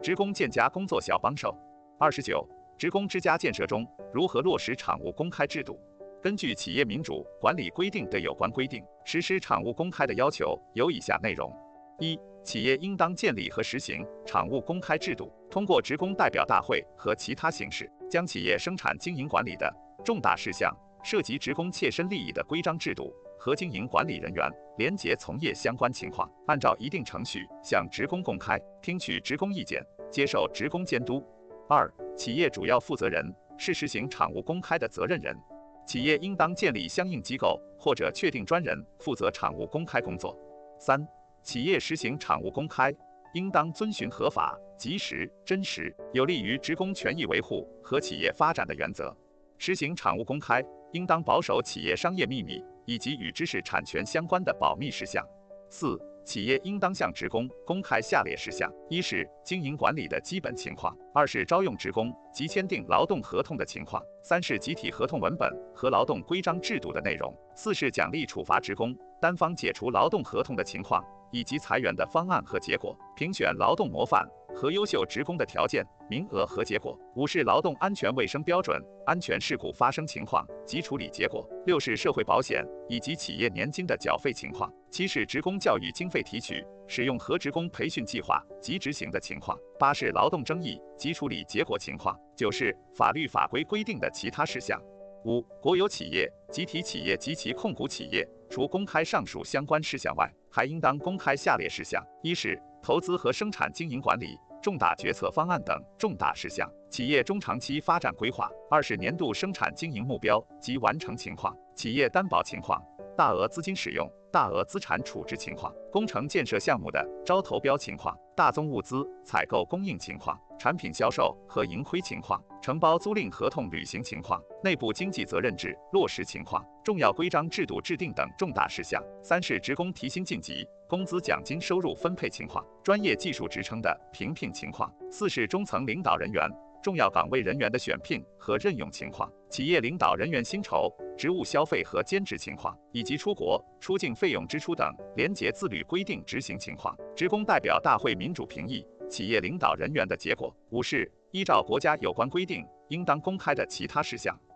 职工建家工作小帮手。29、职工之家建设中如何落实厂务公开制度？根据企业民主管理规定的有关规定，实施厂务公开的要求有以下内容：一、企业应当建立和实行厂务公开制度，通过职工代表大会和其他形式，将企业生产经营管理的重大事项、涉及职工切身利益的规章制度和经营管理人员、廉洁从业相关情况，按照一定程序向职工公开，听取职工意见，接受职工监督。2、企业主要负责人是实行厂务公开的责任人，企业应当建立相应机构或者确定专人负责厂务公开工作。3、企业实行厂务公开，应当遵循合法、及时、真实、有利于职工权益维护和企业发展的原则。实行厂务公开，应当保守企业商业秘密以及与知识产权相关的保密事项。4、企业应当向职工公开下列事项：一是经营管理的基本情况；二是招用职工及签订劳动合同的情况；三是集体合同文本和劳动规章制度的内容；四是奖励处罚职工单方解除劳动合同的情况，以及裁员的方案和结果；评选劳动模范和优秀职工的条件、名额和结果；五是劳动安全卫生标准、安全事故发生情况及处理结果；六是社会保险以及企业年金的缴费情况；七是职工教育经费提取、使用和职工培训计划及执行的情况；八是劳动争议及处理结果情况；九是法律法规规定的其他事项。5、国有企业、集体企业及其控股企业，除公开上述相关事项外，还应当公开下列事项：一是投资和生产经营管理、重大决策方案等重大事项；企业中长期发展规划；二是年度生产经营目标及完成情况；企业担保情况；大额资金使用、大额资产处置情况；工程建设项目的招投标情况；大宗物资采购供应情况；产品销售和盈亏情况；承包租赁合同履行情况；内部经济责任制落实情况；重要规章制度制定等重大事项。三是职工提薪晋级、工资奖金收入分配情况；专业技术职称的评聘情况；四是中层领导人员、重要岗位人员的选聘和任用情况；企业领导人员薪酬、职务消费和兼职情况，以及出国、出境费用支出等廉洁自律规定执行情况；职工代表大会民主评议企业领导人员的结果。五是依照国家有关规定应当公开的其他事项。